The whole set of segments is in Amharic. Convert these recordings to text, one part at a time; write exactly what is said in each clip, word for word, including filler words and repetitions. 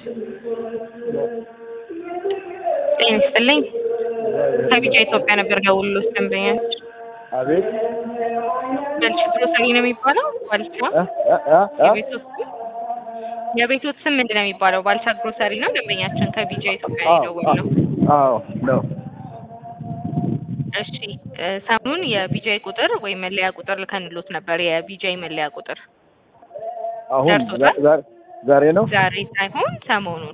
ጤና ይስጥልኝ ከቢጫ ኢትዮጵያ ነበር ደውሎልዎት ደንበኛች አቤት በልሽ ግሮሰሪ ነው የሚባለው ባልቻ የቤቶት የቤቶት ስም ምንድን ነው የሚባለው ባልቻ ግሮሰሪ ነው ደንበኛችን ከቢጫ ኢትዮጵያ ነው የደወልነው አዎ ነው እሺ ሰሞኑን የቢጃይ ቁጥር ወይ መለያ ቁጥር ልከንልዎት ነበር የቢጃይ መለያ ቁጥር አሁን ዛሬ ነው ዛሬ ሳይሆን ሰሞኑን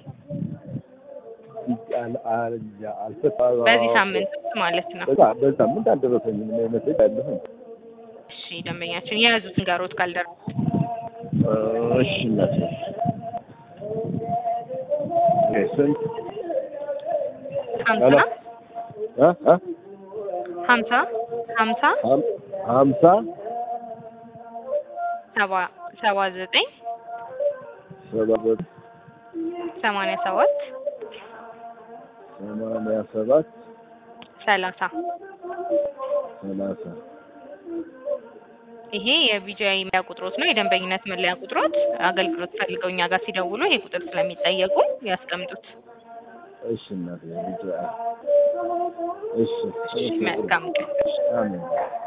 በዚህ ሳምንት ማለት ነው በዚህ ሳምንት አልደረሰኝም ነው መሰለኝ ያለሁ እሺ ደንበኛችን የያዙትን ጋሮት ካልደረሱ እሺ እናት ስንት ሀምሳ እ እ ሀምሳ ሀምሳ ሀምሳ ሰባ ሰባ ዘጠኝ ሰባ ዘጠኝ ሰማንያ ሰባት ሰማንያ ሰባት ሰላሳ ሰላሳ ይሄ የቢጃይ መለያ ቁጥሮት ነው የደንበኝነት መለያ ቁጥሮት አገልግሎት ፈልገው እኛ ጋር ሲደውሉ ይሄ ቁጥር ስለሚጠየቁ ያስቀምጡት እሺ እናቴ ቢጃይ እሺ መልካም ቀን አሜን